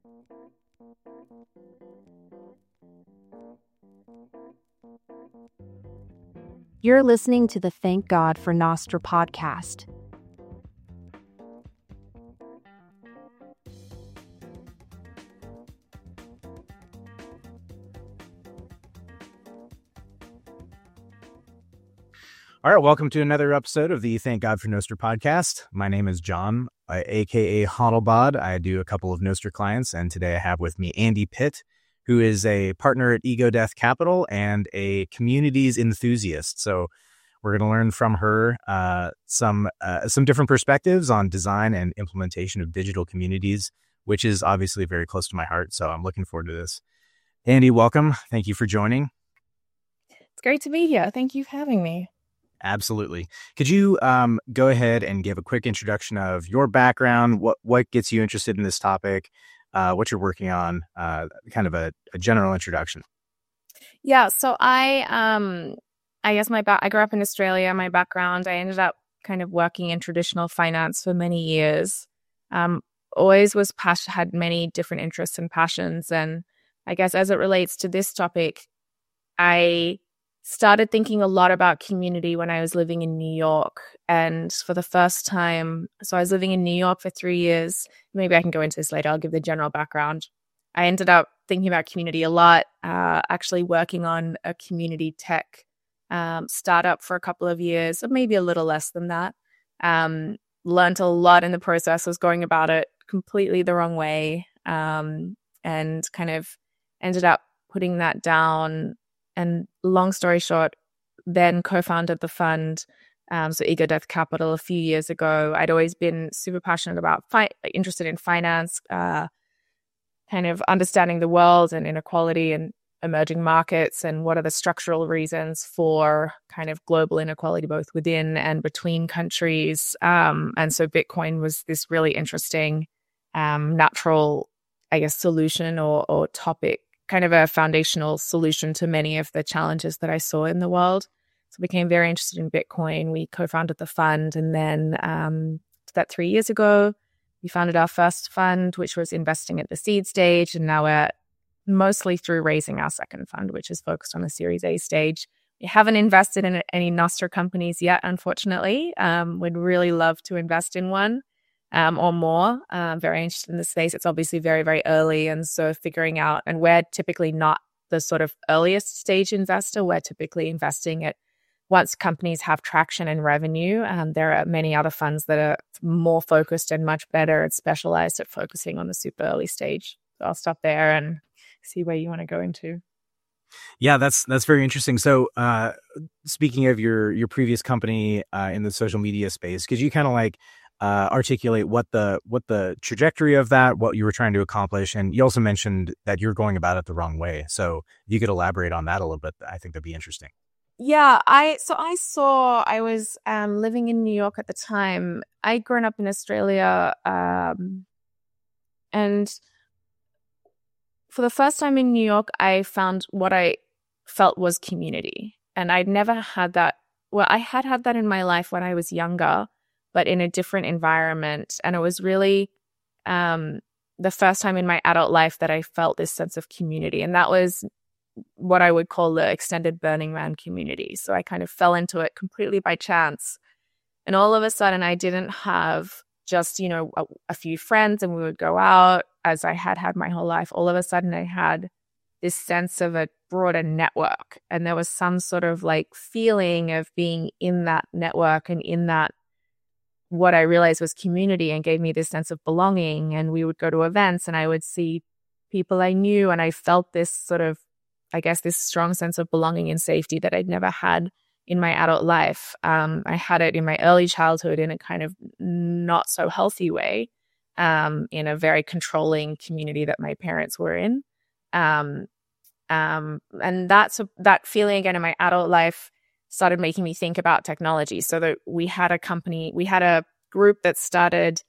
You're listening to the Thank God for Nostr podcast. All right, welcome to another episode of the Thank God for Nostr podcast. My name is John, aka Hodlbod. I do a couple of Nostr clients, and today I have with me Andy Pitt, who is a partner at Ego Death Capital and a communities enthusiast. So we're going to learn from her some different perspectives on design and implementation of digital communities, which is obviously very close to my heart. So I'm looking forward to this. Andy, welcome. Thank you for joining. It's great to be here. Thank you for having me. Absolutely. Could you go ahead and give a quick introduction of your background, what gets you interested in this topic, what you're working on, kind of a general introduction? Yeah, so I guess I grew up in Australia. My background, I ended up kind of working in traditional finance for many years. Always had many different interests and passions. And I guess as it relates to this topic, I started thinking a lot about community when I was living in New York. And for the first time, so I was living in New York for 3 years. Maybe I can go into this later. I'll give the general background. I ended up thinking about community a lot, actually working on a community tech startup for a couple of years, or maybe a little less than that. Learned a lot in the process, was going about it completely the wrong way, and kind of ended up putting that down. And long story short, then co-founded the fund, so Ego Death Capital, a few years ago. I'd always been super passionate about, interested in finance, kind of understanding the world and inequality and emerging markets and what are the structural reasons for kind of global inequality, both within and between countries. And so Bitcoin was this really interesting, natural, I guess, solution or topic, kind of a foundational solution to many of the challenges that I saw in the world. So I became very interested in Bitcoin. We co-founded the fund, and then that 3 years ago, we founded our first fund, which was investing at the seed stage, and now we're mostly through raising our second fund, which is focused on the Series A stage. We haven't invested in any Nostr companies yet, unfortunately. We'd really love to invest in one. Or more. Very interested in the space. It's obviously very, very early. And so figuring out, and we're typically not the sort of earliest stage investor. We're typically investing at once companies have traction and revenue. There are many other funds that are more focused and much better and specialized at focusing on the super early stage. So I'll stop there and see where you want to go into. Yeah, that's very interesting. So speaking of your previous company in the social media space, could you kind of like articulate what the trajectory of that, what you were trying to accomplish? And you also mentioned that you're going about it the wrong way. So you could elaborate on that a little bit. I think that'd be interesting. Yeah, I was living in New York at the time. I'd grown up in Australia, and for the first time in New York, I found what I felt was community. And I'd never had that. Well, I had that in my life when I was younger, but in a different environment. And it was really the first time in my adult life that I felt this sense of community. And that was what I would call the extended Burning Man community. So I kind of fell into it completely by chance. And all of a sudden, I didn't have just, a few friends and we would go out as I had my whole life. All of a sudden, I had this sense of a broader network. And there was some sort of like feeling of being in that network and in that what I realized was community, and gave me this sense of belonging. And we would go to events and I would see people I knew, and I felt this sort of, I guess, this strong sense of belonging and safety that I'd never had in my adult life. I had it in my early childhood in a kind of not so healthy way, in a very controlling community that my parents were in. And that feeling again in my adult life started making me think about technology. So that we had a group that started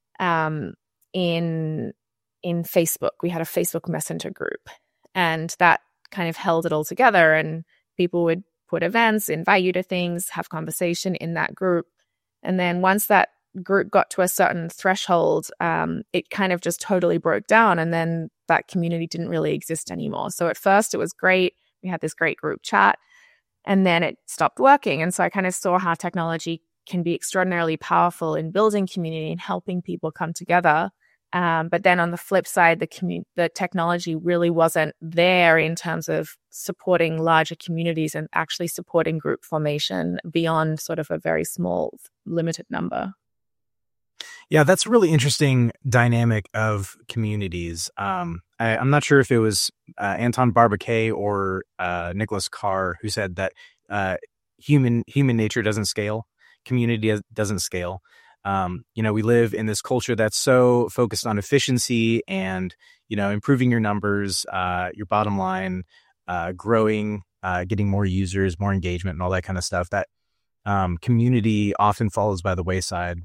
in Facebook. We had a Facebook Messenger group, and that kind of held it all together. And people would put events, invite you to things, have conversation in that group. And then once that group got to a certain threshold, it kind of just totally broke down, and then that community didn't really exist anymore. So at first it was great. We had this great group chat, and then it stopped working. And so I kind of saw how technology can be extraordinarily powerful in building community and helping people come together. But then on the flip side, the technology really wasn't there in terms of supporting larger communities and actually supporting group formation beyond sort of a very small, limited number. Yeah, that's a really interesting dynamic of communities. I'm not sure if it was Anton Barbacay or Nicholas Carr who said that human nature doesn't scale, community doesn't scale. We live in this culture that's so focused on efficiency and, improving your numbers, your bottom line, growing, getting more users, more engagement and all that kind of stuff, that community often falls by the wayside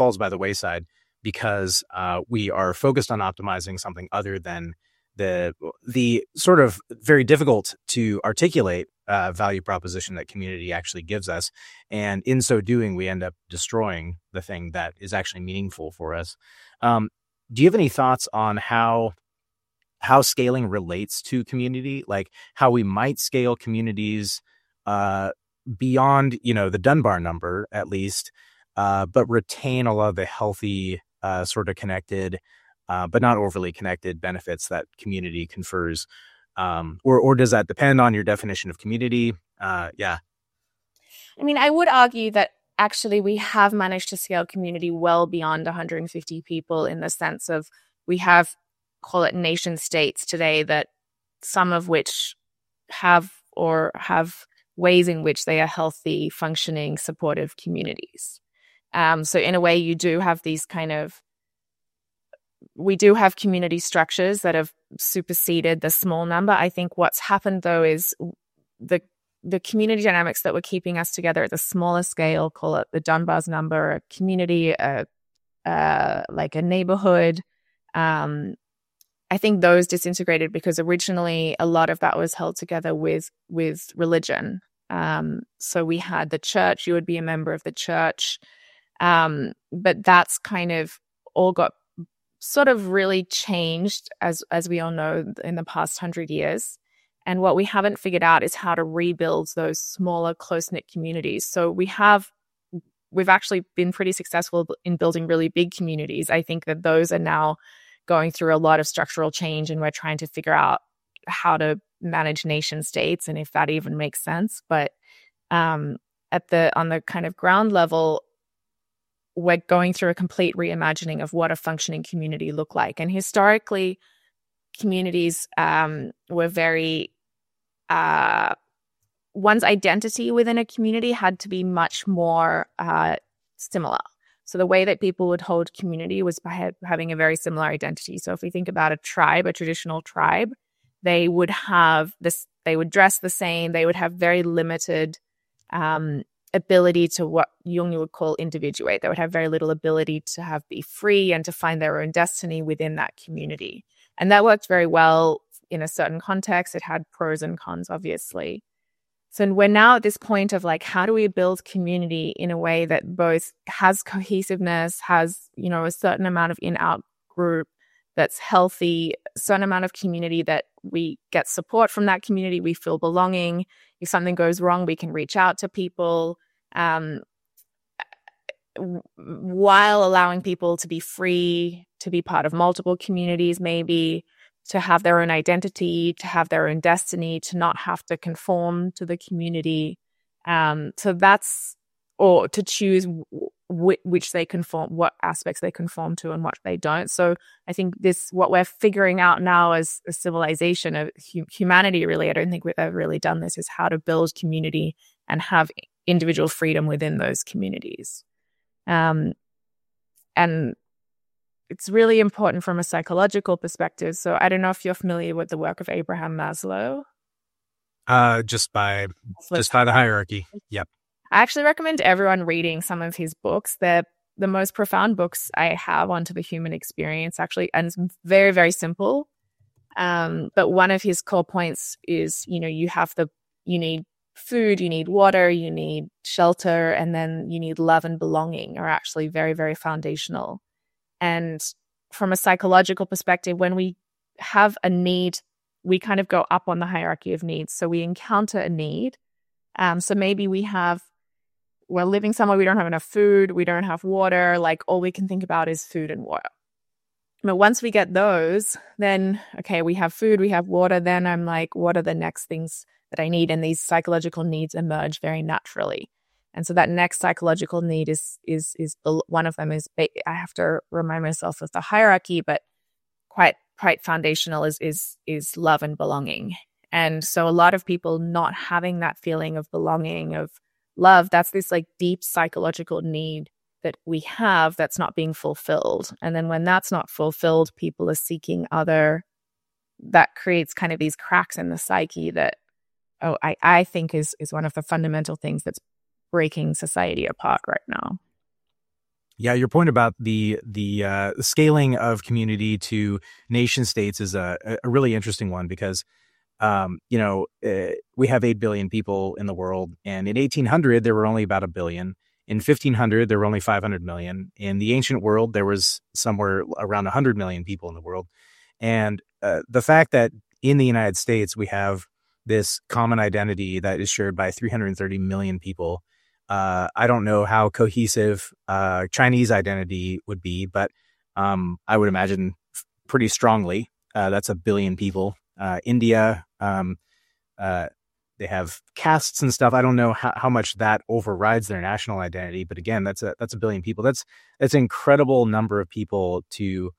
because we are focused on optimizing something other than the sort of very difficult to articulate value proposition that community actually gives us. And in so doing, we end up destroying the thing that is actually meaningful for us. Do you have any thoughts on how scaling relates to community, like how we might scale communities beyond, the Dunbar number, at least, but retain a lot of the healthy, sort of connected, but not overly connected benefits that community confers? Or does that depend on your definition of community? Yeah. I mean, I would argue that actually we have managed to scale community well beyond 150 people, in the sense of we have, call it nation states today, that some of which have ways in which they are healthy, functioning, supportive communities. So in a way, you do have these we do have community structures that have superseded the small number. I think what's happened, though, is the community dynamics that were keeping us together at the smaller scale, call it the Dunbar's number, a community, like a neighborhood. I think those disintegrated because originally a lot of that was held together with religion. So we had the church, you would be a member of the church. But that's kind of all got sort of really changed, as we all know, in the past 100 years. And what we haven't figured out is how to rebuild those smaller, close-knit communities. So we've actually been pretty successful in building really big communities. I think that those are now going through a lot of structural change, and we're trying to figure out how to manage nation states and if that even makes sense. But on the kind of ground level, we're going through a complete reimagining of what a functioning community looked like. And historically, communities were very one's identity within a community had to be much more similar. So the way that people would hold community was by having a very similar identity. So if we think about a tribe, a traditional tribe, they would have this, they would dress the same, they would have very limited ability to what Jung would call individuate. They would have very little ability to be free and to find their own destiny within that community. And that worked very well in a certain context. It had pros and cons, obviously. So we're now at this point of like, how do we build community in a way that both has cohesiveness, has, a certain amount of in-out group that's healthy, a certain amount of community that we get support from that community, we feel belonging. If something goes wrong, we can reach out to people, while allowing people to be free, to be part of multiple communities, maybe to have their own identity, to have their own destiny, to not have to conform to the community. So that's, or to choose which they conform, what aspects they conform to and what they don't. So I think what we're figuring out now as a civilization of humanity, really, I don't think we've ever really done this, is how to build community and have individual freedom within those communities. And it's really important from a psychological perspective. So I don't know if you're familiar with the work of Abraham Maslow. Just by the hierarchy. Yep. I actually recommend everyone reading some of his books. They're the most profound books I have onto the human experience, actually, and it's very, very simple. But one of his core points is, you need food, you need water, you need shelter, and then you need love and belonging are actually very, very foundational. And from a psychological perspective, when we have a need, we kind of go up on the hierarchy of needs. So we encounter a need. So maybe we're living somewhere, we don't have enough food, we don't have water, like all we can think about is food and water. But once we get those, then, okay, we have food, we have water, then I'm like, what are the next things that I need? And these psychological needs emerge very naturally. And so that next psychological need is one of them is, I have to remind myself of the hierarchy, but quite foundational is love and belonging. And so a lot of people not having that feeling of belonging, of love, that's this like deep psychological need that we have that's not being fulfilled. And then when that's not fulfilled, people are seeking other, that creates kind of these cracks in the psyche that, I think is one of the fundamental things that's breaking society apart right now. Yeah, your point about the scaling of community to nation states is a really interesting one because, we have 8 billion people in the world, and in 1800 there were only about 1 billion. In 1500 there were only 500 million. In the ancient world there was somewhere around 100 million people in the world, and the fact that in the United States we have this common identity that is shared by 330 million people. I don't know how cohesive Chinese identity would be, but I would imagine pretty strongly. That's 1 billion people. India, they have castes and stuff. I don't know how much that overrides their national identity, but again, that's 1 billion people. That's an incredible number of people to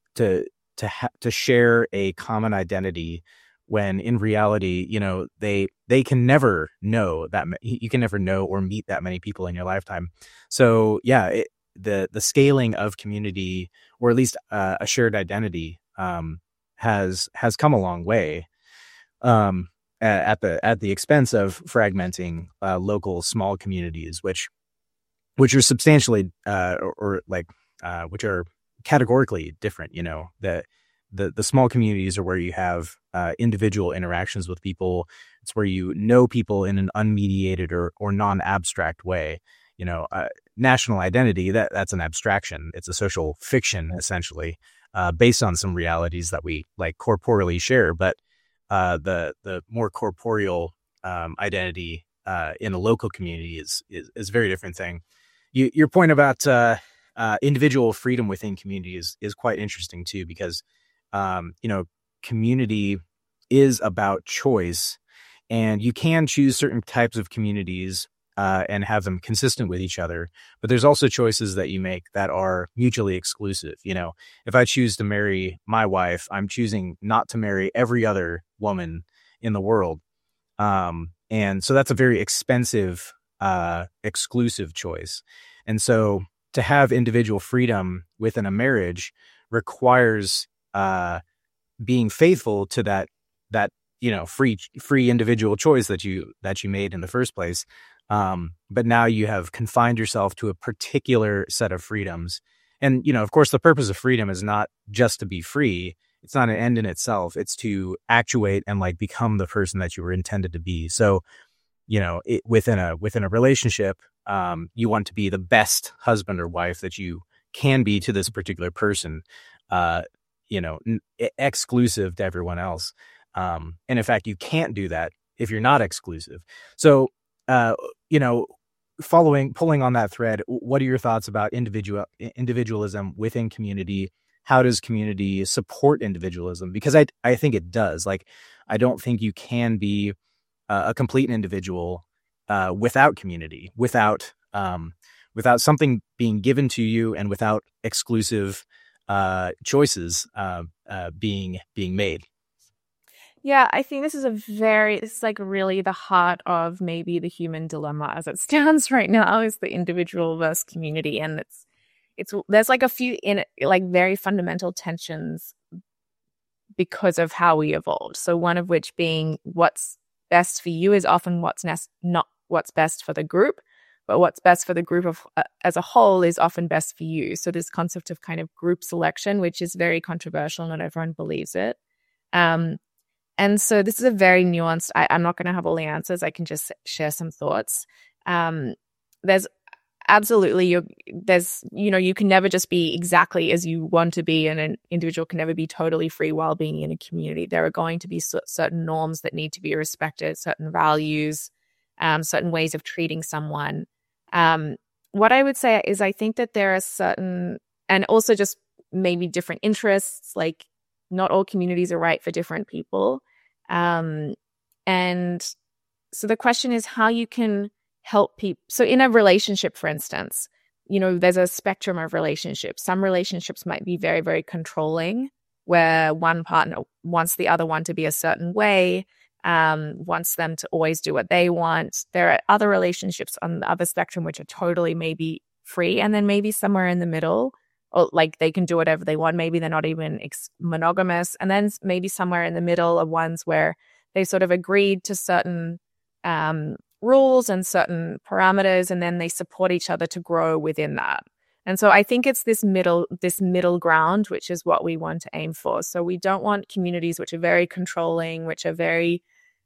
share a common identity. When in reality, they can never know that you can never know or meet that many people in your lifetime. So yeah, the scaling of community, or at least a shared identity, has come a long way, at the expense of fragmenting local small communities, which are substantially which are categorically different. The small communities are where you have individual interactions with people. It's where you know people in an unmediated or non-abstract way. National identity, that's an abstraction. It's a social fiction, essentially, based on some realities that we like corporeally share. But the more corporeal identity in a local community is a very different thing. Your point about individual freedom within community is quite interesting too, because community is about choice, and you can choose certain types of communities and have them consistent with each other. But there's also choices that you make that are mutually exclusive. If I choose to marry my wife, I'm choosing not to marry every other woman in the world. And so that's a very expensive, exclusive choice. And so to have individual freedom within a marriage requires being faithful to that free individual choice that you made in the first place. But now you have confined yourself to a particular set of freedoms. And, of course, the purpose of freedom is not just to be free. It's not an end in itself. It's to actuate and become the person that you were intended to be. So, within a relationship, you want to be the best husband or wife that you can be to this particular person, exclusive to everyone else. And in fact, you can't do that if you're not exclusive. So, pulling on that thread, what are your thoughts about individualism within community? How does community support individualism? Because I think it does. I don't think you can be a complete individual without community, without something being given to you, and without exclusive choices being made. Yeah, I think this is really the heart of maybe the human dilemma as it stands right now, is the individual versus community. And there's a few very fundamental tensions because of how we evolved. So one of which being what's best for you is often not what's best for the group, but what's best for the group as a whole is often best for you. So this concept of kind of group selection, which is very controversial, not everyone believes it. And so this is a very nuanced, I'm not going to have all the answers. I can just share some thoughts. There's absolutely, you can never just be exactly as you want to be, and an individual can never be totally free while being in a community. There are going to be certain norms that need to be respected, certain values, certain ways of treating someone. What I would say is I think that there are certain, and also just maybe different interests, like not all communities are right for different people. And so the question is how you can help people. So in a relationship, for instance, there's a spectrum of relationships. Some relationships might be very, very controlling, where one partner wants the other one to be a certain way, wants them to always do what they want. There are other relationships on the other spectrum which are totally maybe free, and then maybe somewhere in the middle, or like they can do whatever they want. Maybe they're not even monogamous. And then maybe somewhere in the middle are ones where they sort of agreed to certain rules and certain parameters, and then they support each other to grow within that. And so I think it's this middle ground, which is what we want to aim for. So we don't want communities which are very controlling, which are very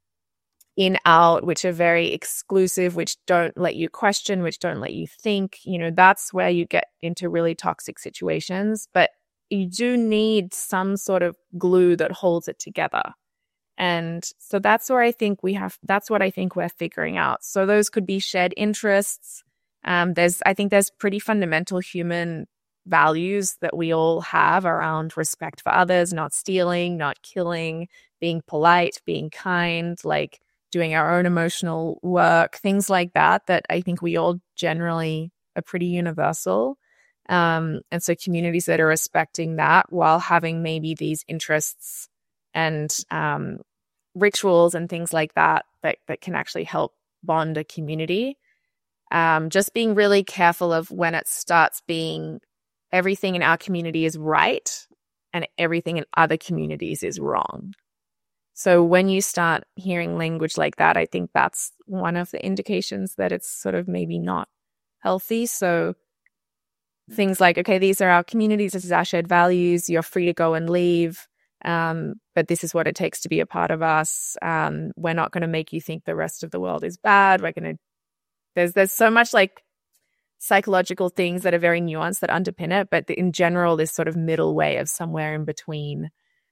in-out, which are very exclusive, which don't let you question, which don't let you think. That's where you get into really toxic situations. But you do need some sort of glue that holds it together. And so that's what I think we're figuring out. So those could be shared interests. I think there's pretty fundamental human values that we all have around respect for others, not stealing, not killing, being polite, being kind, like doing our own emotional work, things like that I think we all generally are pretty universal. And so communities that are respecting that while having maybe these interests and rituals and things like that can actually help bond a community. Just being really careful of when it starts being everything in our community is right and everything in other communities is wrong. So when you start hearing language like that, I think that's one of the indications that it's sort of maybe not healthy. So things like, okay, these are our communities, this is our shared values, you're free to go and leave, but this is what it takes to be a part of us. We're not going to make you think the rest of the world is bad. There's so much like psychological things that are very nuanced that underpin it, but in general, this sort of middle way of somewhere in between,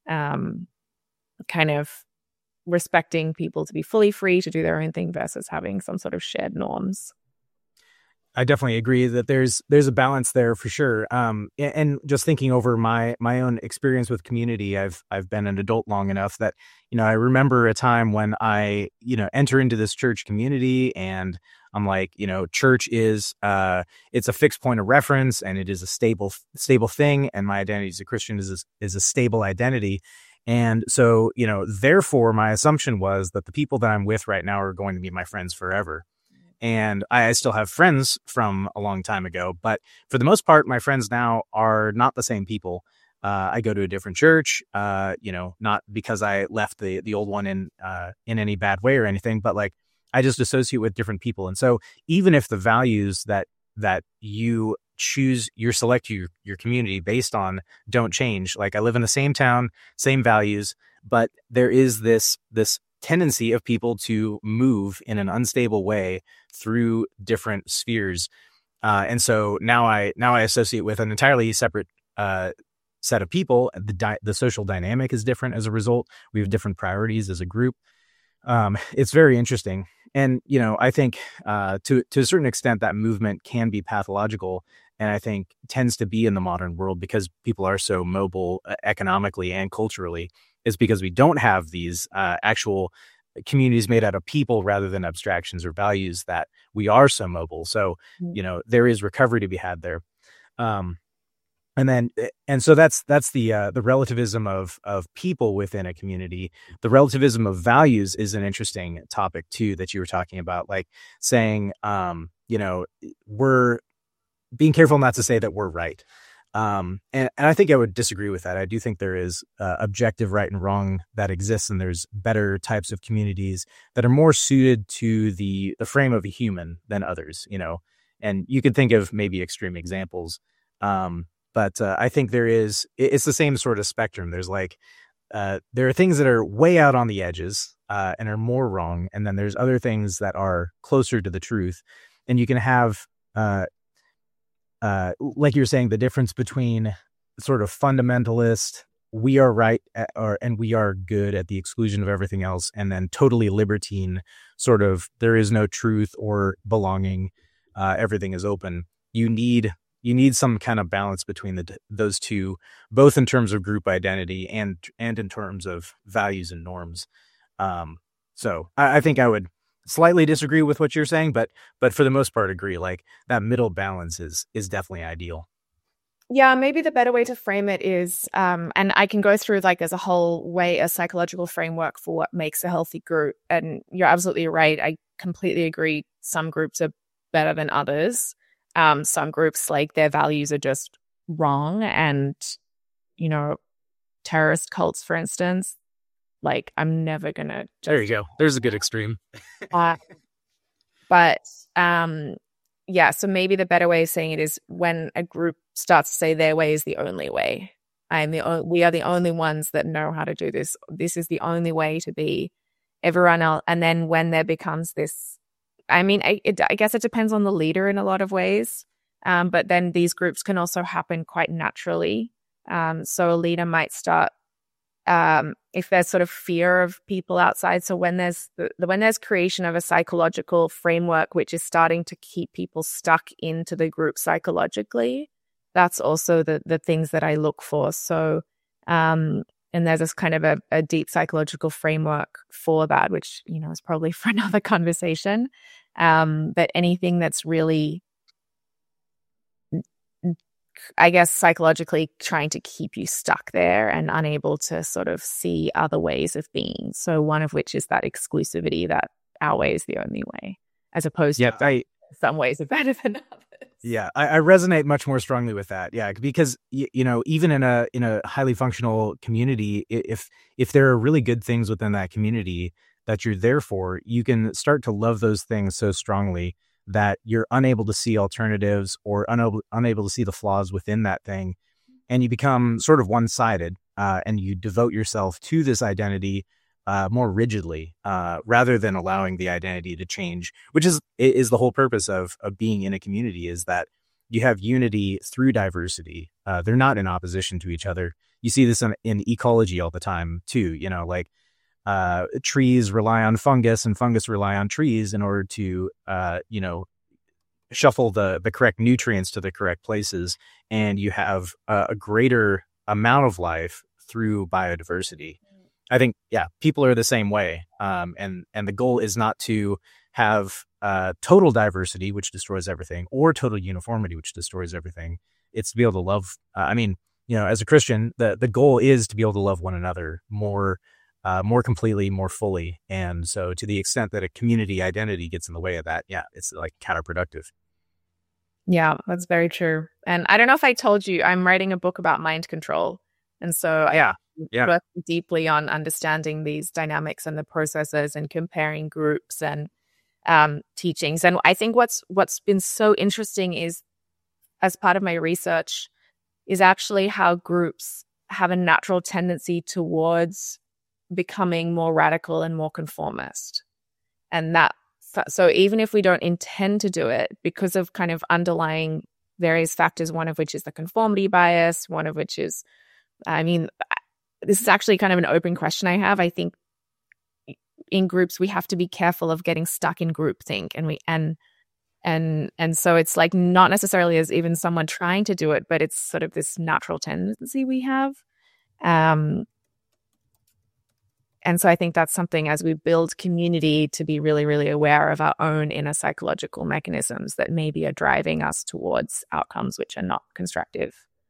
kind of respecting people to be fully free to do their own thing versus having some sort of shared norms. I definitely agree that there's a balance there for sure. And just thinking over my own experience with community, I've been an adult long enough that, I remember a time when I, enter into this church community and I'm like, church is, it's a fixed point of reference and it is a stable thing. And my identity as a Christian is a stable identity. And so, therefore my assumption was that the people that I'm with right now are going to be my friends forever. And I still have friends from a long time ago, but for the most part, my friends now are not the same people. I go to a different church, not because I left the old one in any bad way or anything, but like I just associate with different people. And so even if the values that you choose, select your community based on don't change, like I live in the same town, same values, but there is this tendency of people to move in an unstable way through different spheres. And so now I associate with an entirely separate set of people. The social dynamic is different as a result. We have different priorities as a group. It's very interesting. And, I think to a certain extent that movement can be pathological, and I think tends to be in the modern world because people are so mobile economically and culturally, is because we don't have these actual communities made out of people rather than abstractions or values, that we are so mobile. So, there is recovery to be had there. And so that's the relativism of people within a community. The relativism of values is an interesting topic too, that you were talking about, like saying, we're being careful not to say that we're right. And I think I would disagree with that. I do think there is objective right and wrong that exists, and there's better types of communities that are more suited to the frame of a human than others, and you could think of maybe extreme examples. But I think it's the same sort of spectrum. There's like there are things that are way out on the edges and are more wrong, and then there's other things that are closer to the truth. And you can have, like you're saying, the difference between sort of fundamentalist, we are right and we are good at the exclusion of everything else, and then totally libertine, sort of there is no truth or belonging, everything is open. You need some kind of balance between those two, both in terms of group identity and in terms of values and norms. So I think I would slightly disagree with what you're saying, but for the most part agree. Like that middle balance is definitely ideal. Yeah, maybe the better way to frame it is, and I can go through like there's a whole way, a psychological framework for what makes a healthy group. And you're absolutely right. I completely agree. Some groups are better than others. Some groups, like their values are just wrong. And, terrorist cults, for instance, like I'm never going to. There you go. There's a good extreme. Yeah, so maybe the better way of saying it is when a group starts to say their way is the only way. We are the only ones that know how to do this. This is the only way to be. Everyone else, and then when there becomes this, I guess it depends on the leader in a lot of ways. But then these groups can also happen quite naturally. So a leader might start, if there's sort of fear of people outside. So when there's creation of a psychological framework which is starting to keep people stuck into the group psychologically, that's also the things that I look for. So and there's this kind of a deep psychological framework for that, which is probably for another conversation. But anything that's really, I guess, psychologically trying to keep you stuck there and unable to sort of see other ways of being. So one of which is that exclusivity that our way is the only way, as opposed to some ways are better than others. Yeah, I resonate much more strongly with that. Yeah, because even in a highly functional community, if there are really good things within that community that you're there for, you can start to love those things so strongly that you're unable to see alternatives or unable to see the flaws within that thing. And you become sort of one-sided and you devote yourself to this identity more rigidly rather than allowing the identity to change, which is the whole purpose of being in a community, is that you have unity through diversity. They're not in opposition to each other. You see this in ecology all the time too, like trees rely on fungus and fungus rely on trees in order to, shuffle the correct nutrients to the correct places. And you have a greater amount of life through biodiversity. I think, people are the same way. And the goal is not to have total diversity, which destroys everything, or total uniformity, which destroys everything. It's to be able to love. As a Christian, the goal is to be able to love one another more completely, more fully. And so to the extent that a community identity gets in the way of that, it's like counterproductive. Yeah, that's very true. And I don't know if I told you, I'm writing a book about mind control. And so work deeply on understanding these dynamics and the processes and comparing groups and teachings. And I think what's been so interesting is, as part of my research, is actually how groups have a natural tendency towards becoming more radical and more conformist. And so even if we don't intend to do it, because of kind of underlying various factors, one of which is the conformity bias, one of which is, this is actually kind of an open question I have. I think in groups we have to be careful of getting stuck in groupthink, and so it's like not necessarily as even someone trying to do it, but it's sort of this natural tendency we have. And so I think that's something, as we build community, to be really, really aware of our own inner psychological mechanisms that maybe are driving us towards outcomes which are not constructive.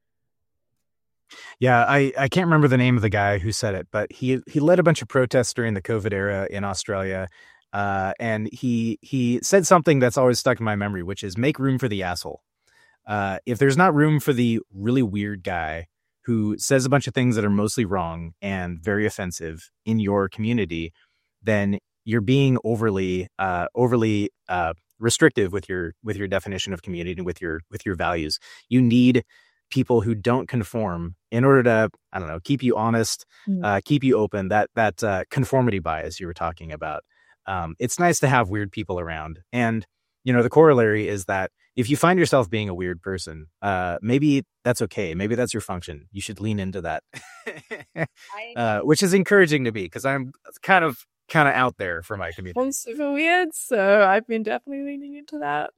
Yeah, I can't remember the name of the guy who said it, but he led a bunch of protests during the COVID era in Australia. And he said something that's always stuck in my memory, which is make room for the asshole. If there's not room for the really weird guy who says a bunch of things that are mostly wrong and very offensive in your community, then you're being overly restrictive with your definition of community and with your values. You need people who don't conform in order to, I don't know, keep you honest, keep you open, that conformity bias you were talking about. It's nice to have weird people around. And, the corollary is that if you find yourself being a weird person, maybe that's okay. Maybe that's your function. You should lean into that, which is encouraging to me because I'm kind of out there for my community. I'm super weird, so I've been definitely leaning into that.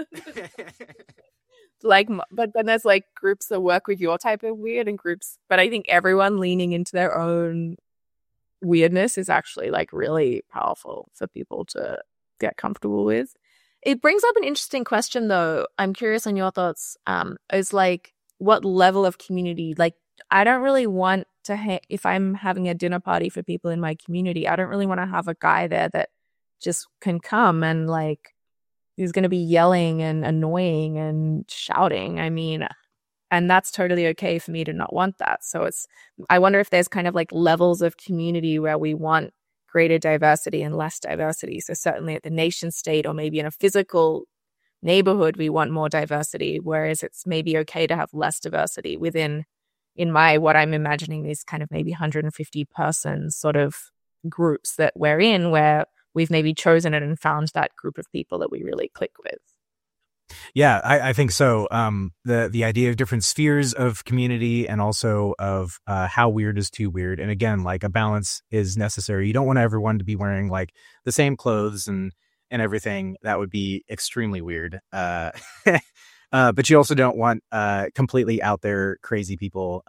But then there's like groups that work with your type of weird and groups, but I think everyone leaning into their own weirdness is actually like really powerful for people to get comfortable with. It brings up an interesting question though. I'm curious on your thoughts. Is like what level of community, like I don't really want to if I'm having a dinner party for people in my community, I don't really want to have a guy there that just can come and like he's going to be yelling and annoying and shouting. I mean, and that's totally okay for me to not want that. So I wonder if there's kind of like levels of community where we want greater diversity and less diversity. So certainly at the nation state or maybe in a physical neighborhood, we want more diversity, whereas it's maybe okay to have less diversity within, what I'm imagining is kind of maybe 150 person sort of groups that we're in, where we've maybe chosen it and found that group of people that we really click with. Yeah, I think so. The idea of different spheres of community and also of how weird is too weird. And again, like a balance is necessary. You don't want everyone to be wearing like the same clothes and everything. That would be extremely weird. But you also don't want completely out there crazy people.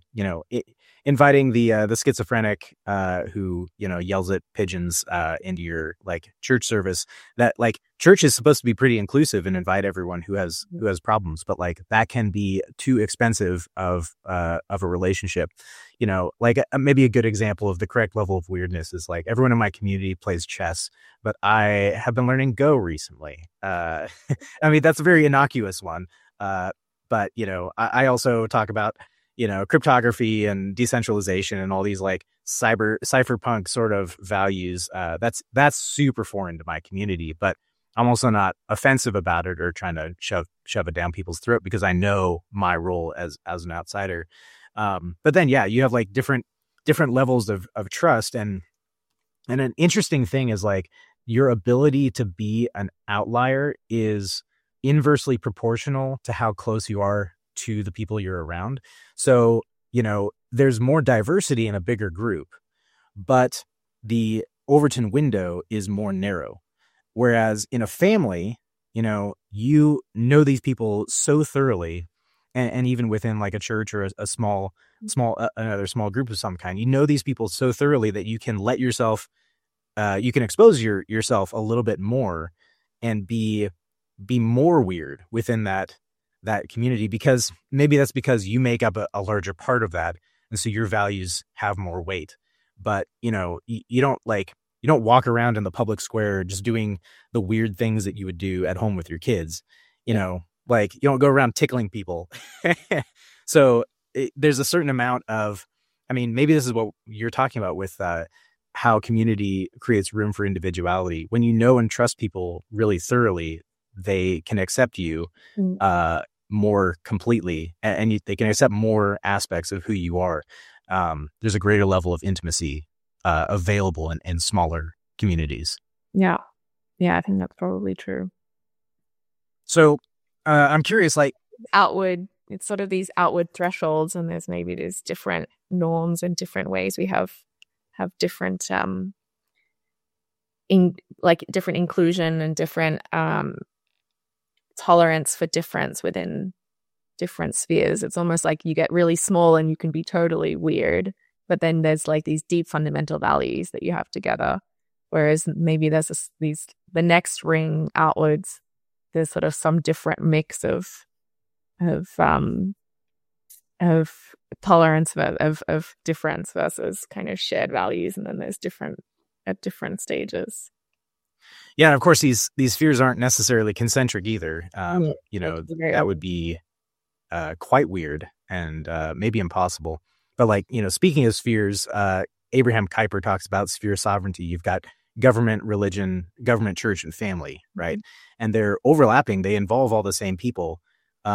Inviting the schizophrenic who yells at pigeons into your like church service. That like church is supposed to be pretty inclusive and invite everyone who has problems, but like that can be too expensive of a relationship. Like maybe a good example of the correct level of weirdness is like everyone in my community plays chess, but I have been learning Go recently. I mean, that's a very innocuous one. But I also talk about cryptography and decentralization and all these like cypherpunk sort of values. That's super foreign to my community, but I'm also not offensive about it or trying to shove it down people's throat because I know my role as an outsider. But then, yeah, you have like different levels of trust. And an interesting thing is like your ability to be an outlier is inversely proportional to how close you are to the people you're around. So, there's more diversity in a bigger group, but the Overton window is more narrow. Whereas in a family, you know these people so thoroughly, and even within like a church or another small group of some kind, these people so thoroughly that you can let yourself, you can expose yourself a little bit more and be more weird within that community, because maybe that's because you make up a larger part of that. And so your values have more weight, but you don't walk around in the public square just doing the weird things that you would do at home with your kids. Like you don't go around tickling people. So there's a certain amount of, maybe this is what you're talking about with how community creates room for individuality. When you know and trust people really thoroughly, they can accept you more completely, and they can accept more aspects of who you are. There's a greater level of intimacy available in smaller communities. Yeah, I think that's probably true. So I'm curious, like it's sort of these outward thresholds, and there's different norms and different ways we have different different inclusion and different tolerance for difference within different spheres. It's almost like you get really small and you can be totally weird, but then there's like these deep fundamental values that you have together. Whereas maybe there's the next ring outwards, there's sort of some different mix of tolerance of difference versus kind of shared values, and then there's different at different stages. Yeah, and of course these spheres aren't necessarily concentric either. That would be quite weird and maybe impossible. But like, speaking of spheres, Abraham Kuyper talks about sphere sovereignty. You've got government, religion, government, church, and family, right? And they're overlapping. They involve all the same people.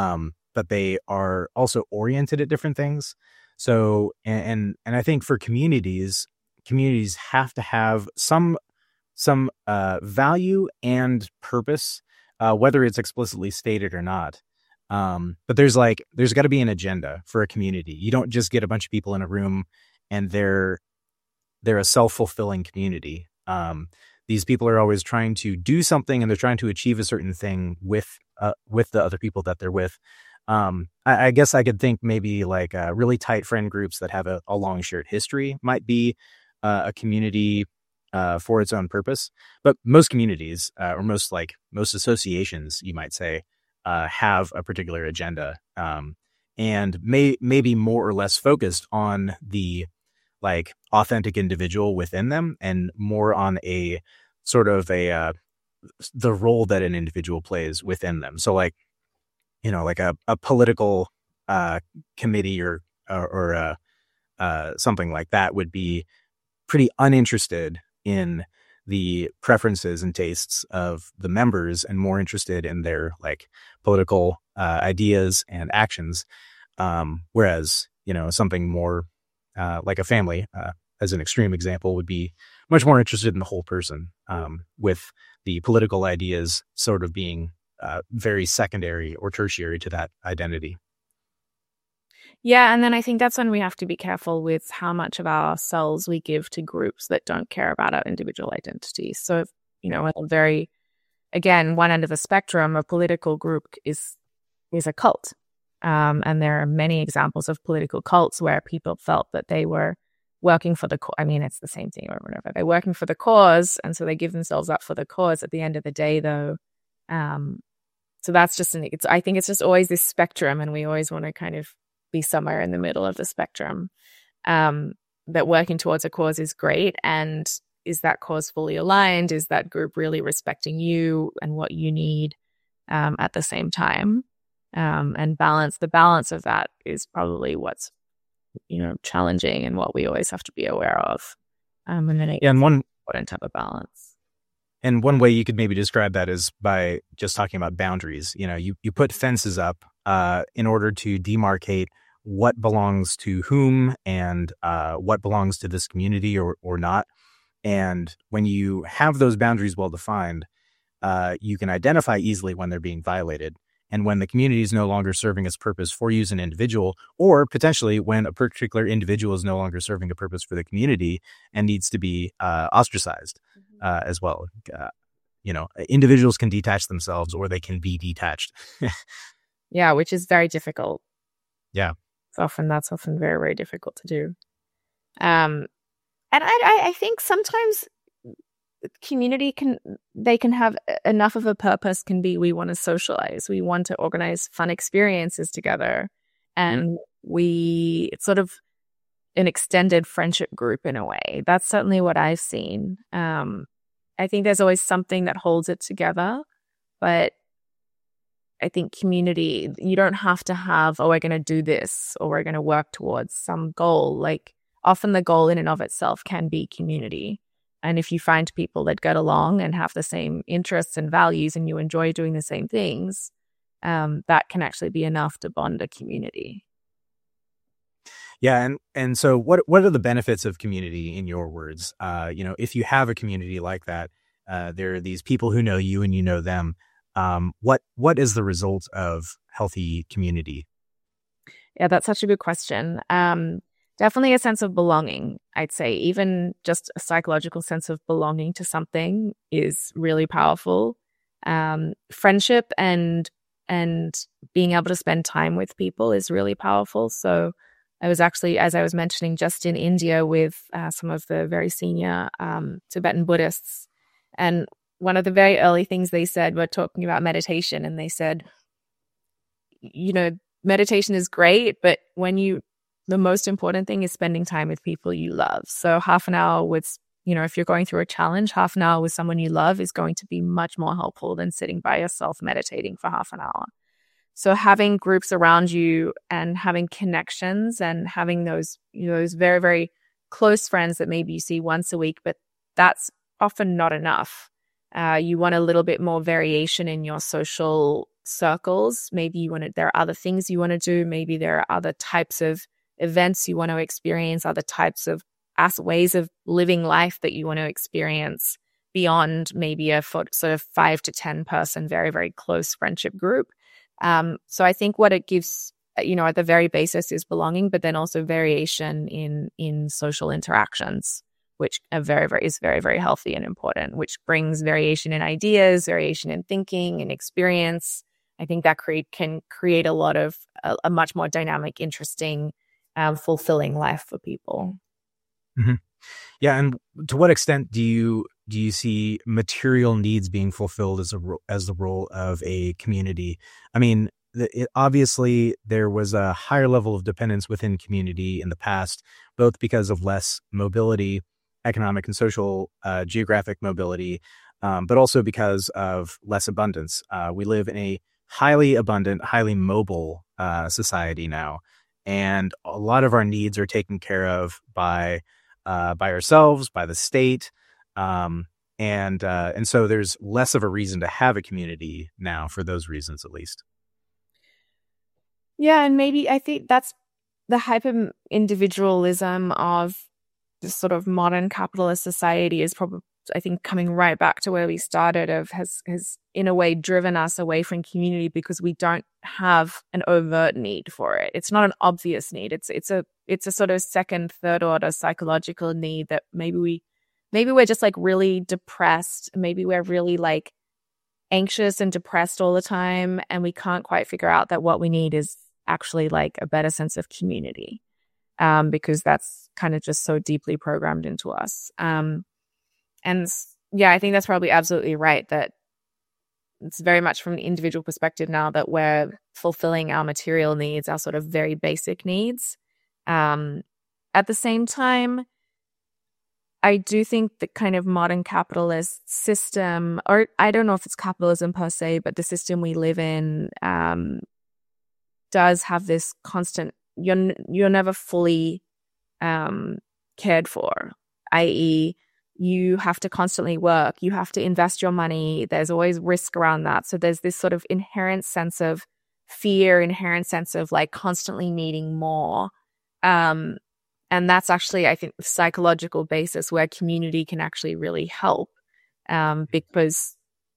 but they are also oriented at different things. So, and I think for communities have to have some value and purpose, whether it's explicitly stated or not. But there's got to be an agenda for a community. You don't just get a bunch of people in a room and they're a self-fulfilling community. These people are always trying to do something, and they're trying to achieve a certain thing with the other people that they're with. I guess I could think maybe like really tight friend groups that have a long shared history might be a community for its own purpose. But most communities, or most associations, you might say, have a particular agenda, and may be more or less focused on the authentic individual within them, and more on a sort of the role that an individual plays within them. So like a political committee or something like that would be pretty uninterested in the preferences and tastes of the members, and more interested in their political ideas and actions. Whereas, something more like a family, as an extreme example, would be much more interested in the whole person, with the political ideas sort of being very secondary or tertiary to that identity. Yeah, and then I think that's when we have to be careful with how much of ourselves we give to groups that don't care about our individual identities. So, again, one end of the spectrum, a political group is a cult. And there are many examples of political cults where people felt that they were working for the cause. I mean, it's the same thing or whatever. They're working for the cause, and so they give themselves up for the cause. At the end of the day, though, so that's just I think it's just always this spectrum, and we always want to kind of be somewhere in the middle of the spectrum. That working towards a cause is great, and is that cause fully aligned? Is that group really respecting you and what you need at the same time? And the balance of that is probably what's challenging, and what we always have to be aware of. And then it's important to have a balance. And one way you could maybe describe that is by just talking about boundaries. You put fences up in order to demarcate what belongs to whom, and what belongs to this community or not. And when you have those boundaries well defined, you can identify easily when they're being violated, and when the community is no longer serving its purpose for you as an individual, or potentially when a particular individual is no longer serving a purpose for the community and needs to be ostracized as well. Individuals can detach themselves, or they can be detached. Yeah, which is very difficult. Yeah. That's often very, very difficult to do. And I think sometimes community can have enough of a purpose. Can be, we want to socialize, we want to organize fun experiences together, and it's sort of an extended friendship group in a way. That's certainly what I've seen. I think there's always something that holds it together, but I think community, you don't have to have, we're going to do this, or we're going to work towards some goal. Often the goal in and of itself can be community. And if you find people that get along and have the same interests and values, and you enjoy doing the same things, that can actually be enough to bond a community. Yeah. And so what are the benefits of community in your words? If you have a community like that, there are these people who know you and you know them. What is the result of healthy community? Yeah, that's such a good question. Definitely a sense of belonging, I'd say. Even just a psychological sense of belonging to something is really powerful. Friendship and being able to spend time with people is really powerful. So I was actually, as I was mentioning, just in India with some of the very senior Tibetan Buddhists. And one of the very early things they said, we're talking about meditation, and they said, meditation is great, but the most important thing is spending time with people you love. So half an hour with, if you're going through a challenge, half an hour with someone you love is going to be much more helpful than sitting by yourself meditating for half an hour. So having groups around you and having connections and having those very, very close friends that maybe you see once a week, but that's often not enough. You want a little bit more variation in your social circles. Maybe there are other things you want to do. Maybe there are other types of events you want to experience, other types of ways of living life that you want to experience beyond maybe a sort of 5 to 10 person, very, very close friendship group. So I think what it gives, at the very basis is belonging, but then also variation in social interactions, which is very, very healthy and important, which brings variation in ideas, variation in thinking and experience. I think that can create a lot of a much more dynamic, interesting, fulfilling life for people. Mm-hmm. Yeah, and to what extent do you see material needs being fulfilled as the role of a community? I mean, obviously there was a higher level of dependence within community in the past, both because of less mobility, economic and social, geographic mobility, but also because of less abundance. We live in a highly abundant, highly mobile society now, and a lot of our needs are taken care of by ourselves, by the state, and so there's less of a reason to have a community now for those reasons, at least. Yeah, and maybe I think that's the hyper individualism of this sort of modern capitalist society is probably, I think, coming right back to where we started, has in a way driven us away from community because we don't have an overt need for it. It's not an obvious need. It's a sort of second, third order psychological need that maybe we're just like really depressed. Maybe we're really like anxious and depressed all the time, and we can't quite figure out that what we need is actually like a better sense of community, because that's kind of just so deeply programmed into us. And yeah, I think that's probably absolutely right, that it's very much from the individual perspective now that we're fulfilling our material needs, our sort of very basic needs. At the same time, I do think the kind of modern capitalist system, or I don't know if it's capitalism per se, but the system we live in does have this constant, you're never fully cared for, i.e., you have to constantly work, you have to invest your money, there's always risk around that. So there's this sort of inherent sense of fear, inherent sense of like constantly needing more. And that's actually, I think, the psychological basis where community can actually really help, because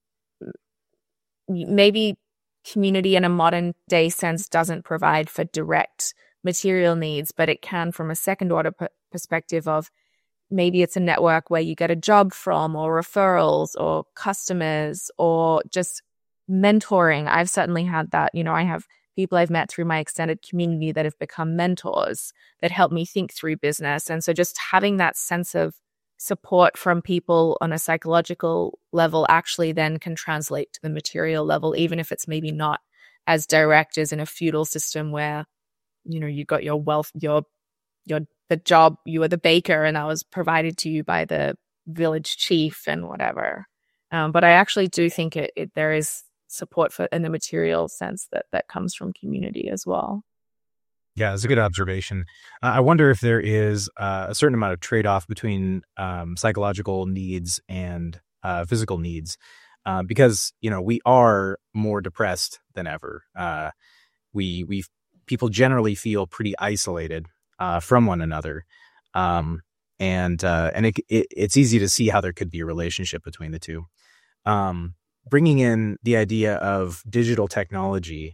maybe community in a modern day sense doesn't provide for direct material needs, but it can from a second order perspective of maybe it's a network where you get a job from, or referrals, or customers, or just mentoring. I've certainly had that. I have people I've met through my extended community that have become mentors that help me think through business. And so just having that sense of support from people on a psychological level actually then can translate to the material level, even if it's maybe not as direct as in a feudal system where, you got your wealth, the job, you were the baker, and that was provided to you by the village chief and whatever. But I actually do think there is support for in the material sense that comes from community as well. Yeah, it's a good observation. I wonder if there is a certain amount of trade-off between psychological needs and physical needs, because we are more depressed than ever. People generally feel pretty isolated from one another, and it's easy to see how there could be a relationship between the two. Bringing in the idea of digital technology,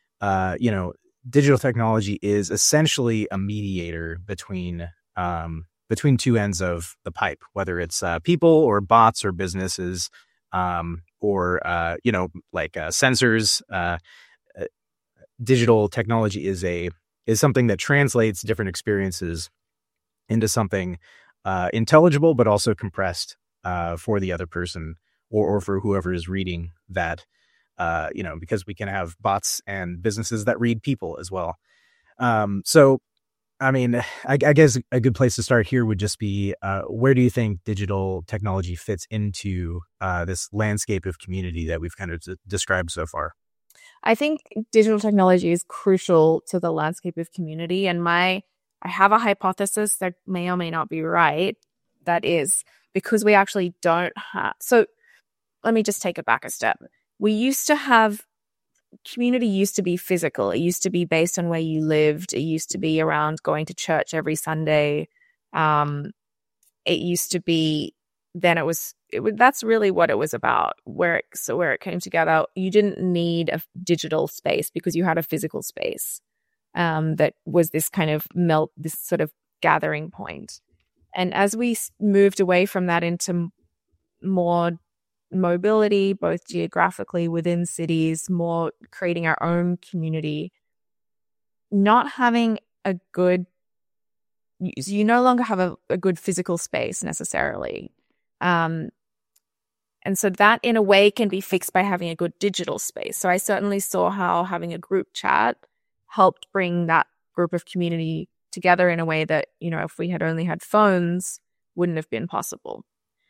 digital technology is essentially a mediator between two ends of the pipe, whether it's people or bots or businesses, or sensors. Digital technology is something that translates different experiences into something intelligible, but also compressed for the other person or for whoever is reading that. Because we can have bots and businesses that read people as well. So, I mean, I guess a good place to start here would just be, where do you think digital technology fits into this landscape of community that we've kind of described so far? I think digital technology is crucial to the landscape of community. And I have a hypothesis that may or may not be right. That is because we actually don't have. So let me just take it back a step. We used to have community used to be physical. It used to be based on where you lived. It used to be around going to church every Sunday. It used to be, then that's really what it was about, where it came together. You didn't need a digital space because you had a physical space that was this kind of this sort of gathering point. And as we moved away from that into more mobility, both geographically within cities, more creating our own community, not having you no longer have a good physical space necessarily. And so that in a way can be fixed by having a good digital space. So I certainly saw how having a group chat helped bring that group of community together in a way that, if we had only had phones, wouldn't have been possible.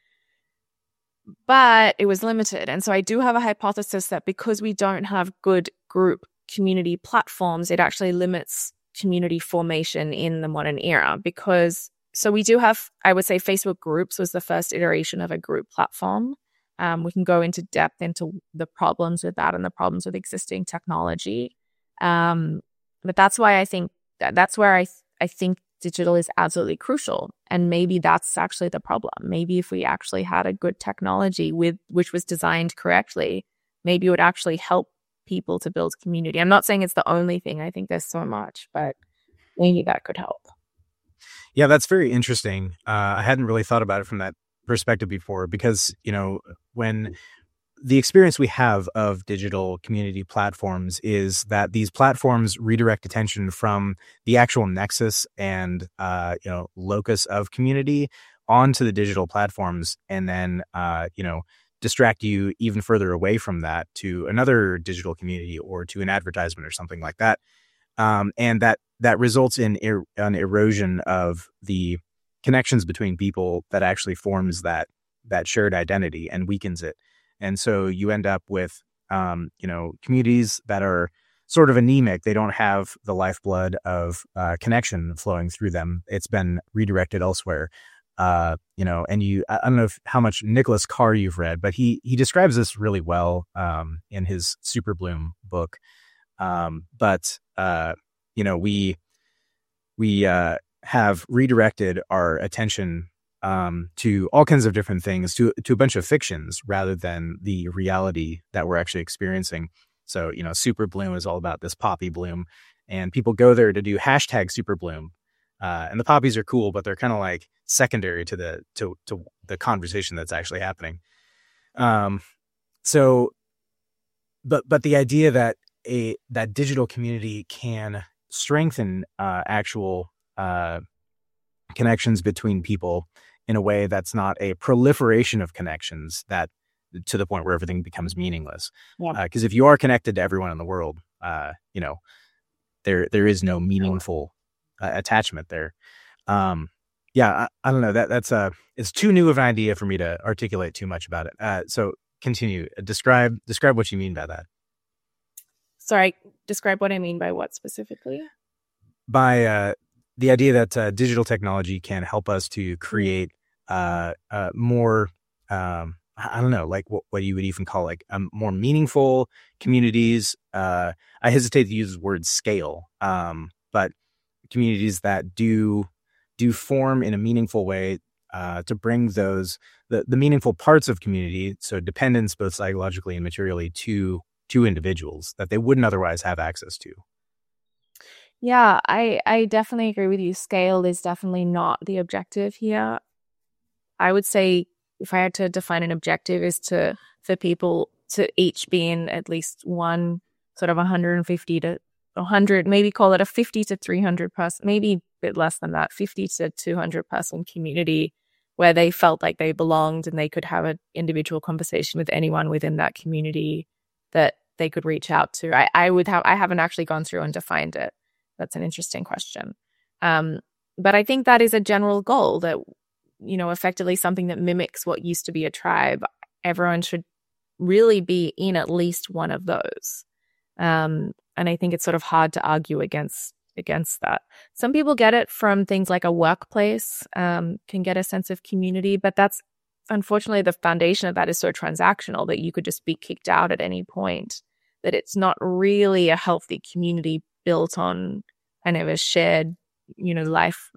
But it was limited. And so I do have a hypothesis that because we don't have good group community platforms, it actually limits community formation in the modern era. So we do have, I would say, Facebook groups was the first iteration of a group platform. We can go into depth into the problems with that and the problems with existing technology. But that's why I think that's where I think digital is absolutely crucial. And maybe that's actually the problem. Maybe if we actually had a good technology which was designed correctly, maybe it would actually help people to build community. I'm not saying it's the only thing. I think there's so much, but maybe that could help. Yeah, that's very interesting. I hadn't really thought about it from that perspective before because, when the experience we have of digital community platforms is that these platforms redirect attention from the actual nexus and, locus of community onto the digital platforms and then, distract you even further away from that to another digital community or to an advertisement or something like that. And that results in an erosion of the connections between people that actually forms that shared identity and weakens it. And so you end up with, communities that are sort of anemic. They don't have the lifeblood of connection flowing through them. It's been redirected elsewhere. And I don't know how much Nicholas Carr you've read, but he describes this really well in his Super Bloom book. We have redirected our attention to all kinds of different things, to a bunch of fictions rather than the reality that we're actually experiencing. So, Super Bloom is all about this poppy bloom, and people go there to do hashtag Super Bloom. And the poppies are cool, but they're kind of like secondary to the conversation that's actually happening. But the idea that that digital community can strengthen actual connections between people in a way that's not a proliferation of connections that to the point where everything becomes meaningless. Because if you are connected to everyone in the world, there is no meaningful attachment there. I don't know. That's it's too new of an idea for me to articulate too much about it. So continue. Describe what you mean by that. Sorry, describe what I mean by what specifically? By the idea that digital technology can help us to create more, I don't know, like what you would even call like more meaningful communities. I hesitate to use the word scale, but communities that do form in a meaningful way to bring those the meaningful parts of community, so dependence both psychologically and materially, to individuals that they wouldn't otherwise have access to. Yeah, I definitely agree with you. Scale is definitely not the objective here. I would say if I had to define an objective is for people to each be in at least one sort of 150 to 100, maybe call it a 50 to 300 person, maybe a bit less than that, 50 to 200 person community where they felt like they belonged and they could have an individual conversation with anyone within that community that they could reach out to. I haven't actually gone through and defined it. That's an interesting question. But I think that is a general goal that, effectively something that mimics what used to be a tribe. Everyone should really be in at least one of those. And I think it's sort of hard to argue against that. Some people get it from things like a workplace, can get a sense of community, but that's unfortunately the foundation of that is so transactional that you could just be kicked out at any point. that it's not really a healthy community built on kind of a shared, life,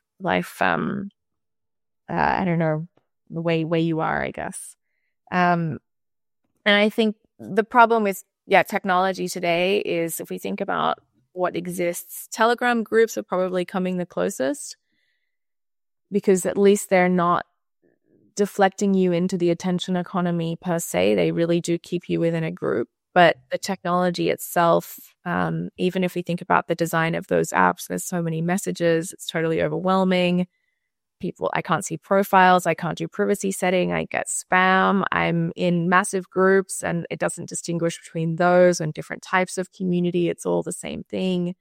I don't know, the way you are, I guess. And I think the problem with, technology today is, if we think about what exists, Telegram groups are probably coming the closest, because at least they're not deflecting you into the attention economy per se. They really do keep you within a group. But the technology itself, even if we think about the design of those apps, there's so many messages, it's totally overwhelming. I can't see profiles, I can't do privacy setting, I get spam, I'm in massive groups and it doesn't distinguish between those and different types of community. It's all the same thing.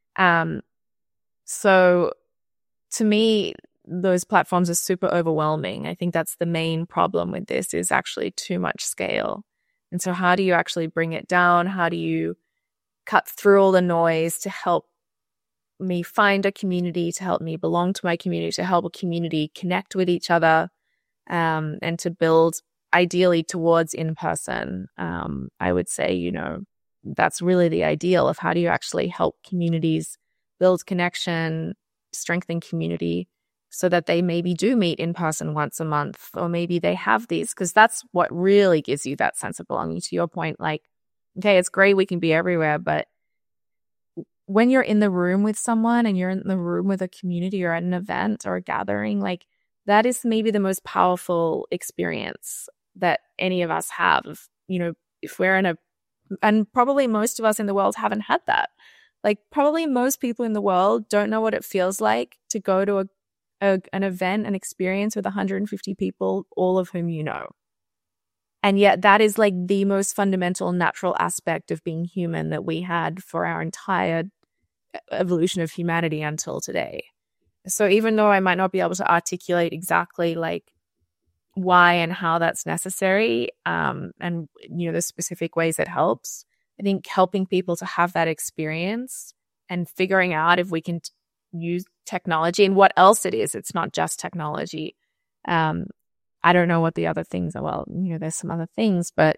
So to me, those platforms are super overwhelming. I think that's the main problem with this, is actually too much scale. And so how do you actually bring it down? How do you cut through all the noise to help me find a community, to help me belong to my community, to help a community connect with each other, and to build ideally towards in-person? I would say, that's really the ideal of how do you actually help communities build connection, strengthen community, so that they maybe do meet in person once a month, or maybe they have these, because that's what really gives you that sense of belonging. To your point, like, okay, it's great we can be everywhere, but when you're in the room with someone and you're in the room with a community or at an event or a gathering, like, that is maybe the most powerful experience that any of us have. If we're in and probably most of us in the world haven't had that. Like, probably most people in the world don't know what it feels like to go to an event, an experience with 150 people, all of whom you know. And yet that is like the most fundamental natural aspect of being human that we had for our entire evolution of humanity until today. So even though I might not be able to articulate exactly like why and how that's necessary, and the specific ways it helps, I think helping people to have that experience and figuring out if we can use technology and what else it is. It's not just technology. I don't know what the other things are. Well, there's some other things, but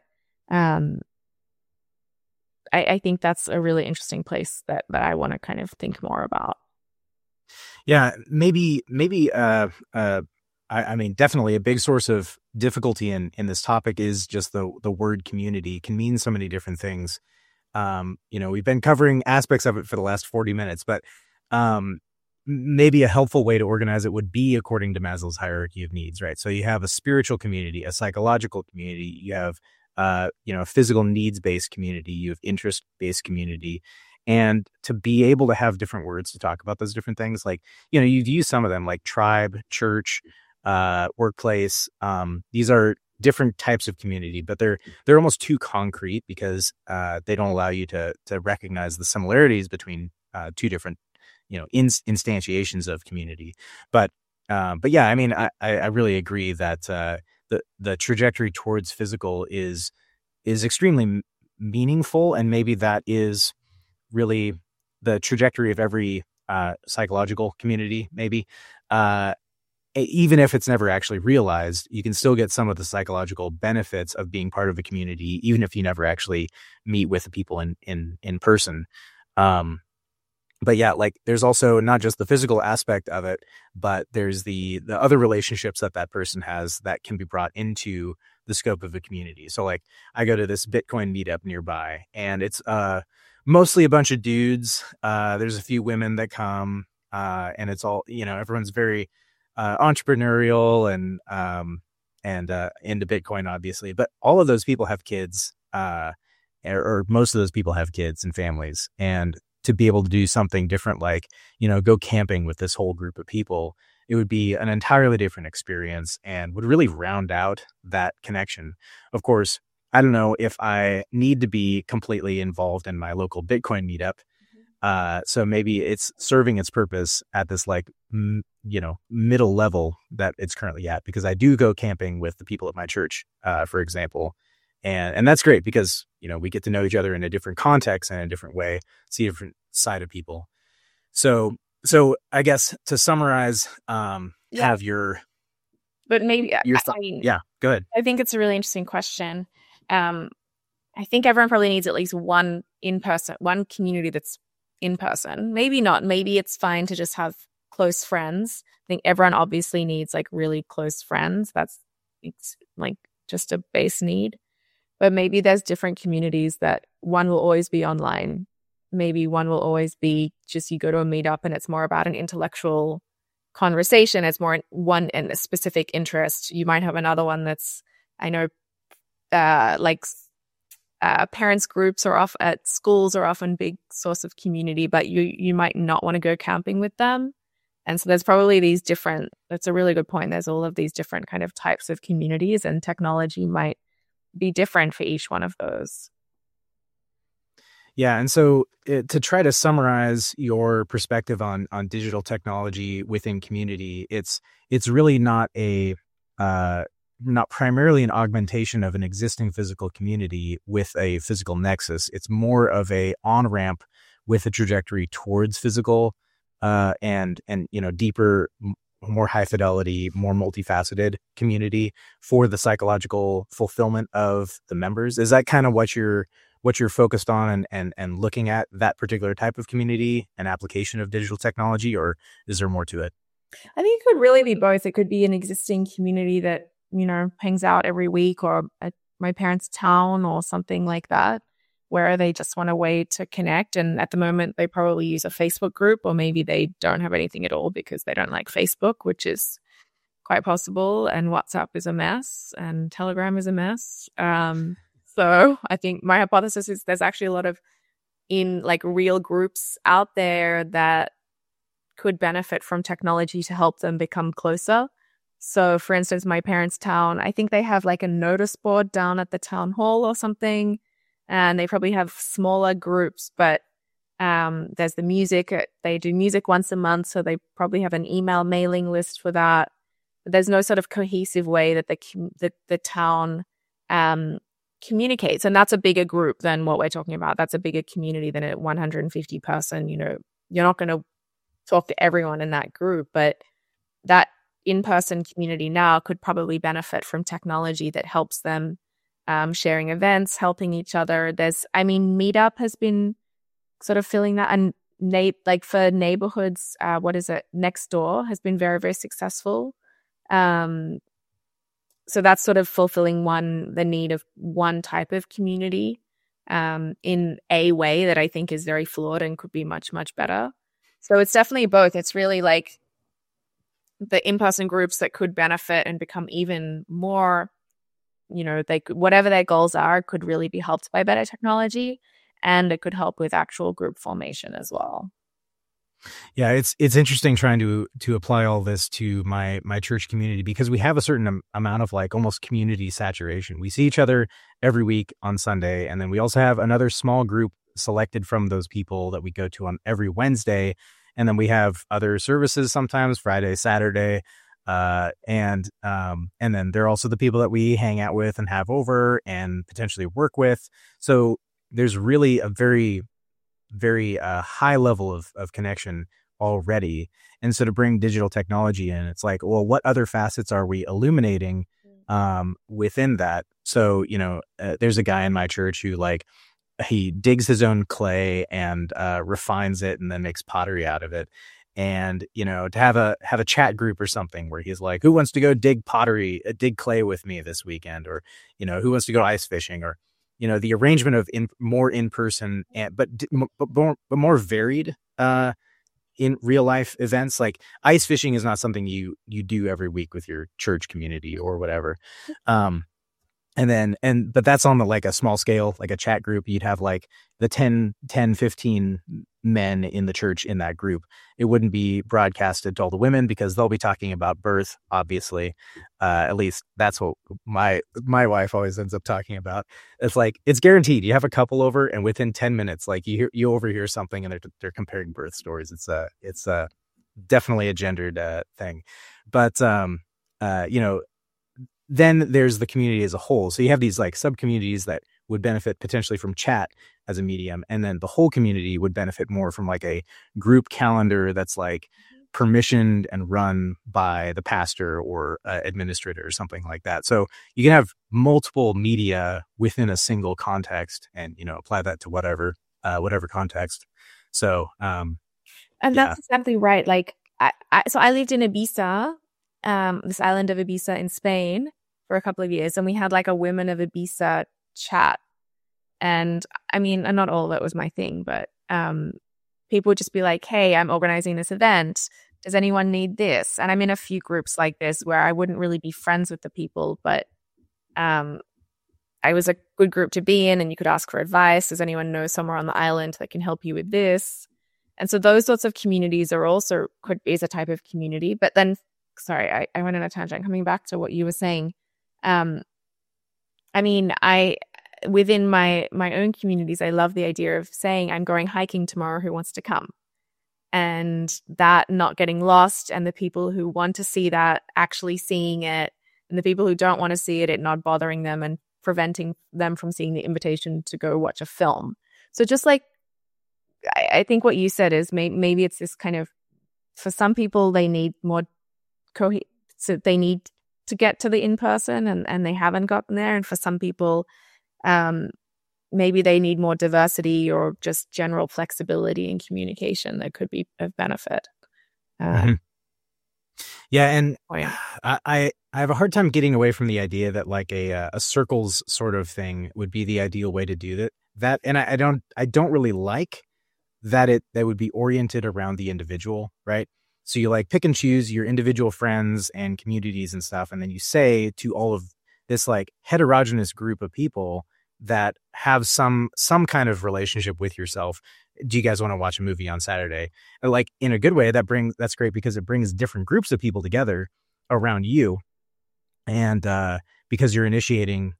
I think that's a really interesting place that I want to kind of think more about. Yeah, maybe. I mean, definitely a big source of difficulty in this topic is just the word community. It can mean so many different things. We've been covering aspects of it for the last 40 minutes, but maybe a helpful way to organize it would be according to Maslow's hierarchy of needs, right? So you have a spiritual community, a psychological community, you have a physical needs-based community, you have interest-based community. And to be able to have different words to talk about those different things, like, you've used some of them, like tribe, church, workplace. These are different types of community, but they're almost too concrete because they don't allow you to recognize the similarities between two different instantiations of community. But yeah, I mean, I really agree that the trajectory towards physical is extremely meaningful, and maybe that is really the trajectory of every psychological community. Maybe even if it's never actually realized, you can still get some of the psychological benefits of being part of a community, even if you never actually meet with the people in person. But yeah, like, there's also not just the physical aspect of it, but there's the other relationships that person has that can be brought into the scope of a community. So like, I go to this Bitcoin meetup nearby, and it's mostly a bunch of dudes. There's a few women that come, and it's all, everyone's very entrepreneurial and into Bitcoin, obviously. But all of those people have kids, or most of those people have kids and families, and to be able to do something different, like, go camping with this whole group of people, it would be an entirely different experience and would really round out that connection. Of course, I don't know if I need to be completely involved in my local Bitcoin meetup. So maybe it's serving its purpose at this middle level that it's currently at, because I do go camping with the people at my church, for example. And that's great because, we get to know each other in a different context and in a different way, see a different side of people. So I guess to summarize, have your, but maybe, go ahead. I think it's a really interesting question. I think everyone probably needs at least one community that's in person. Maybe not. Maybe it's fine to just have close friends. I think everyone obviously needs like really close friends. It's like just a base need. But maybe there's different communities that one will always be online. Maybe one will always be just you go to a meetup and it's more about an intellectual conversation. It's more one in a specific interest. You might have another one that's, I know, parents groups are off at schools are often big source of community, but you might not want to go camping with them. And so there's probably these different, that's a really good point. There's all of these different kind of types of communities, and technology might be different for each one of those. Yeah. And so to try to summarize your perspective on digital technology within community, it's really not not primarily an augmentation of an existing physical community with a physical nexus. It's more of a on-ramp with a trajectory towards physical and deeper, more high fidelity, more multifaceted community for the psychological fulfillment of the members. Is that kind of what you're focused on and looking at, that particular type of community and application of digital technology, or is there more to it? I think it could really be both. It could be an existing community that, hangs out every week, or at my parents' town or something like that, where they just want a way to connect. And at the moment, they probably use a Facebook group, or maybe they don't have anything at all because they don't like Facebook, which is quite possible. And WhatsApp is a mess, and Telegram is a mess. So I think my hypothesis is there's actually a lot of real groups out there that could benefit from technology to help them become closer. So for instance, my parents' town, I think they have like a notice board down at the town hall or something, and they probably have smaller groups, but there's the music. They do music once a month, so they probably have an email mailing list for that. But there's no sort of cohesive way that the town communicates, and that's a bigger group than what we're talking about. That's a bigger community than a 150 person. You're not going to talk to everyone in that group, but that in-person community now could probably benefit from technology that helps them sharing events, helping each other. Meetup has been sort of filling that, and for neighborhoods, Nextdoor has been very, very successful. So that's sort of fulfilling the need of one type of community in a way that I think is very flawed and could be much, much better. So it's definitely both. It's really like the in-person groups that could benefit and become even more, whatever their goals are, could really be helped by better technology, and it could help with actual group formation as well. Yeah, it's interesting trying to apply all this to my church community, because we have a certain amount of like almost community saturation. We see each other every week on Sunday, and then we also have another small group selected from those people that we go to on every Wednesday. And then we have other services sometimes Friday, Saturday. And then there are also the people that we hang out with and have over and potentially work with. So there's really a very, very high level of connection already. And so to bring digital technology in, it's like, well, what other facets are we illuminating within that? So, there's a guy in my church who he digs his own clay and refines it and then makes pottery out of it. And, to have a chat group or something where he's like, who wants to go dig clay with me this weekend? Or, who wants to go ice fishing? Or, the arrangement of more in-person, but more varied in real life events. Like ice fishing is not something you do every week with your church community or whatever. But that's on a small scale, like a chat group. You'd have like the 10, 15 men in the church in that group. It wouldn't be broadcasted to all the women because they'll be talking about birth, obviously. At least that's what my wife always ends up talking about. It's like, it's guaranteed. You have a couple over and within 10 minutes, like you overhear something and they're comparing birth stories. It's definitely a gendered thing. But, then there's the community as a whole. So you have these sub-communities that would benefit potentially from chat as a medium. And then the whole community would benefit more from a group calendar that's permissioned and run by the pastor or administrator or something like that. So you can have multiple media within a single context and, apply that to whatever context. So, and that's exactly right. Like, so I lived in Ibiza, this island of Ibiza in Spain for a couple of years, and we had like a Women of Ibiza chat. And I mean, and not all of it was my thing, but people would just be like, hey, I'm organizing this event. Does anyone need this? And I'm in a few groups like this where I wouldn't really be friends with the people, but I was a good group to be in, and you could ask for advice. Does anyone know somewhere on the island that can help you with this? And so those sorts of communities are also is a type of community. But then, sorry, I went on a tangent. Coming back to what you were saying, I mean, within my own communities, I love the idea of saying, I'm going hiking tomorrow, who wants to come? And that not getting lost, and the people who want to see that actually seeing it, and the people who don't want to see it not bothering them and preventing them from seeing the invitation to go watch a film. So just like, I think what you said is maybe it's this kind of, for some people, they need more so they need to get to the in-person and they haven't gotten there. And for some people, maybe they need more diversity or just general flexibility in communication that could be of benefit. Yeah, and I have a hard time getting away from the idea that like a circles sort of thing would be the ideal way to do that. And I don't really like that would be oriented around the individual, right? So you like pick and choose your individual friends and communities and stuff, and then you say to all of this like heterogeneous group of people that have some kind of relationship with yourself, do you guys want to watch a movie on Saturday? Like, in a good way, that's great because it brings different groups of people together around you. And because you're initiating,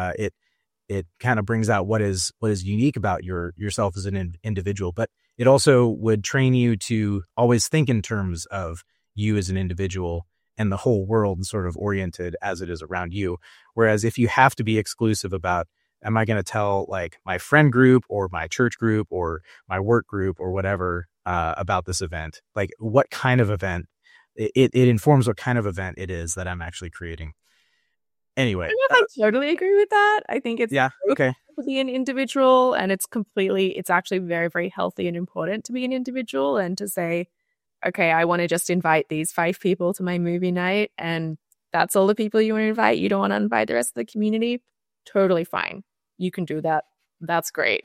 it kind of brings out what is unique about yourself as an individual. But it also would train you to always think in terms of you as an individual and the whole world sort of oriented as it is around you. Whereas if you have to be exclusive about, am I going to tell like my friend group or my church group or my work group or whatever about this event? Like, what kind of event? It informs what kind of event it is that I'm actually creating. Anyway, I totally agree with that. I think it's okay to be an individual, and it's actually very, very healthy and important to be an individual and to say, okay, I want to just invite these 5 people to my movie night, and that's all the people you want to invite. You don't want to invite the rest of the community. Totally fine. You can do that. That's great.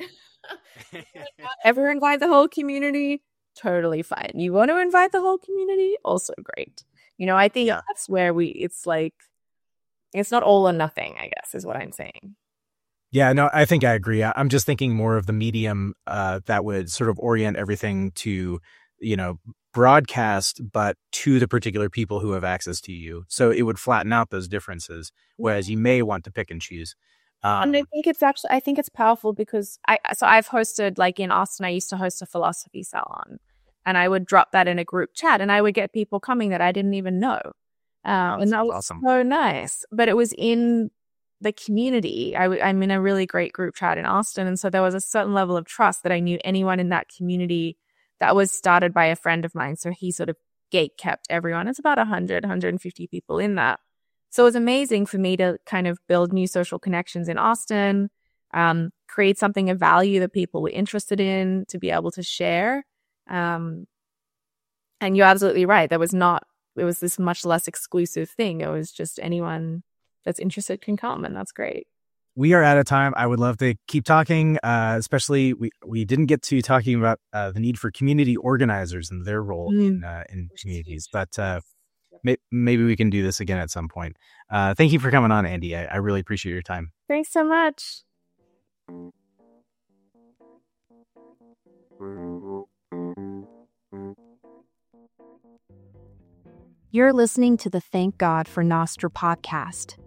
Not ever invite the whole community. Totally fine. You want to invite the whole community? Also great. I think that's where it's like, it's not all or nothing, I guess, is what I'm saying. Yeah, no, I think I agree. I'm just thinking more of the medium that would sort of orient everything to, broadcast, but to the particular people who have access to you. So it would flatten out those differences, whereas you may want to pick and choose. And I think it's powerful because I've hosted, like in Austin, I used to host a philosophy salon, and I would drop that in a group chat, and I would get people coming that I didn't even know. And that was awesome. So nice. But it was in the community. I'm in a really great group chat in Austin. And so there was a certain level of trust that I knew anyone in that community that was started by a friend of mine. So he sort of gate kept everyone. It's about 150 people in that. So it was amazing for me to kind of build new social connections in Austin, create something of value that people were interested in to be able to share. And you're absolutely right. It was this much less exclusive thing. It was just anyone that's interested can come, and that's great. We are out of time. I would love to keep talking, especially we didn't get to talking about the need for community organizers and their role in communities, but maybe we can do this again at some point. Thank you for coming on, Andy. I really appreciate your time. Thanks so much. You're listening to the Thank God for Nostr podcast.